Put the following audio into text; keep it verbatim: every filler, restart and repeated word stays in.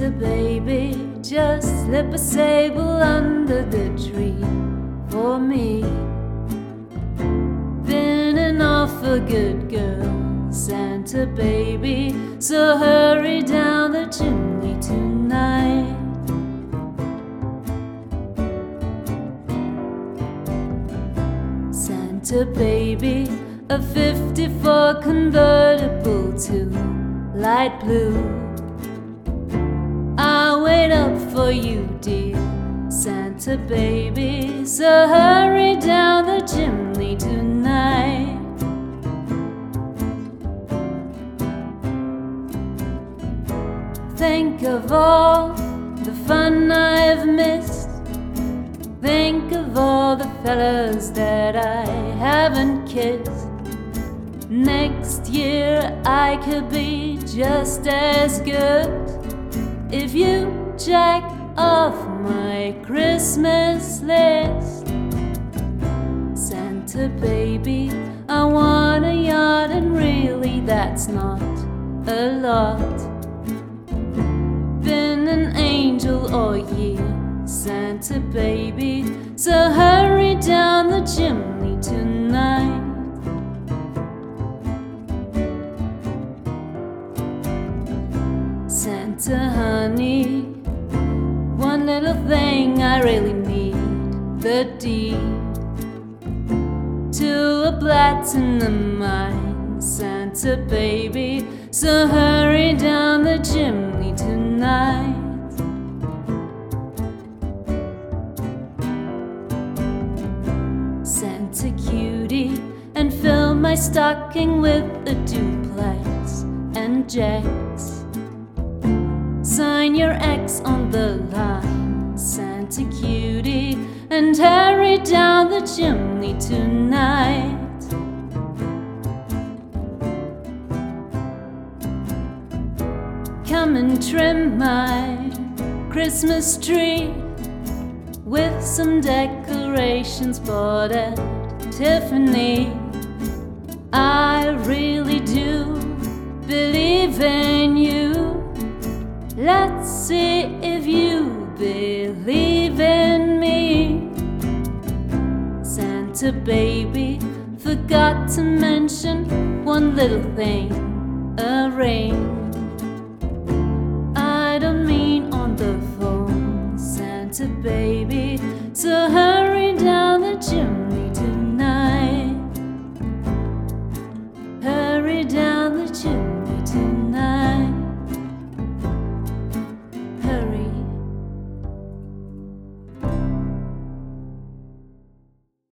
Santa baby, just slip a sable under the tree for me. Been an awful good girl, Santa baby, so hurry down the chimney tonight. Santa baby, a fifty-four convertible to light blue. I'll wait up for you, dear Santa baby, so hurry down the chimney tonight. Think of all the fun I've missed. Think of all the fellas that I haven't kissed. Next year I could be just as good if you check off my Christmas list. Santa baby, I want a yacht, and really that's not a lot. Been an angel all year, Santa baby, so hurry down the chimney tonight. Santa honey, one little thing I really need, the deed to a platinum mine, Santa baby, so hurry down the chimney tonight. Santa cutie, and fill my stocking with a duplex and jets. Sign your X on the line, Santa cutie, and hurry down the chimney tonight. Come and trim my Christmas tree with some decorations bought at Tiffany. I really do believe in you. Let's see if you believe in me. Santa baby, forgot to mention one little thing, a ring. I don't mean on the phone, Santa baby, so hurry down the chimney